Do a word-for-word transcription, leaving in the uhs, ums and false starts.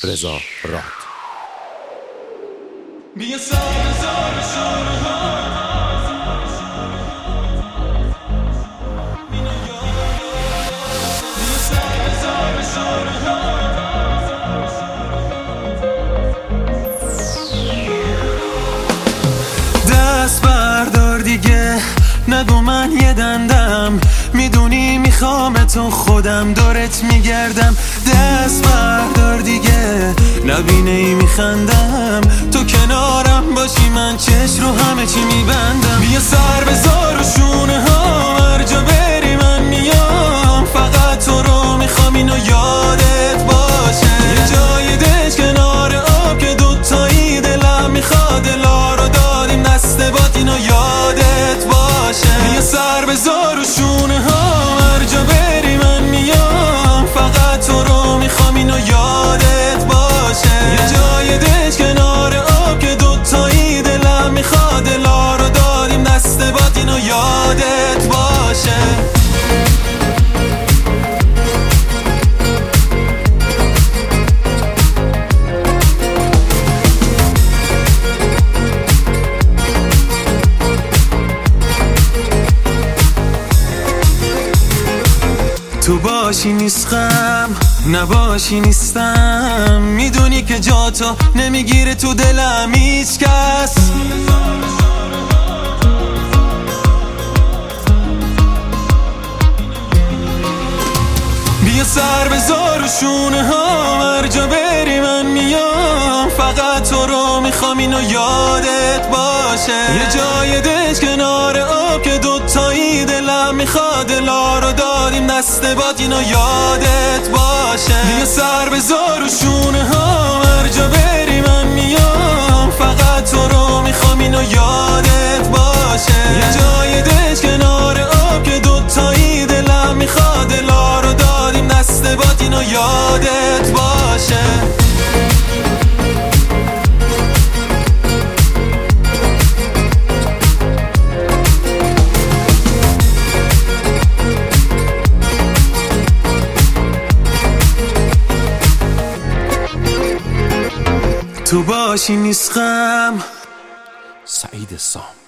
رضا راد. بیا سال زار شونه ها بیا سال زار شونه ها دست بردار دیگه، نگو من یه دندم، میدونی میخوام تو خودم دورت میگردم. دست بردار دیگه، نبینه ای میخندم، تو کنارم باشی من چش رو همه چی میبندم. بیا سر بذار و شونه ها، هر جا بری من میام، فقط تو رو میخوام اینو یادت باشه. یه جای دش کنار آب که دوتایی دلم میخواد، دلا رو دادیم دست باد اینو یادت باشه. بیا سر بذار و شونه ها، هر جا بری من میام، فقط تو رو میخوام اینو یادت باشه. یه جای دش کنار آب که دوتایی دلم میخواد، دلا رو دادیم دست باد اینو یادت باشه. تو باشی نیستم، نباشی نیستم، میدونی که جا تو نمیگیره تو دلم هیچ کس. بیا سر بذار و شونه ها، هر جا بری من میام، فقط تو رو میخوام اینو یادت باشه. یه جای دش کنار آب که دوتایی دلم میخواد، دلا رو دادیم دست باد اینو یادت باشه. بیا سر بذار و شونه ها، هر جا بری من میام، فقط تو رو میخوام اینو یادت باشه. یه جای دش کنار آب که دوتایی دلم میخواد، دلا رو دادیم دست باد اینو یادت باشه. تو باشی نیست غم. سعید سام.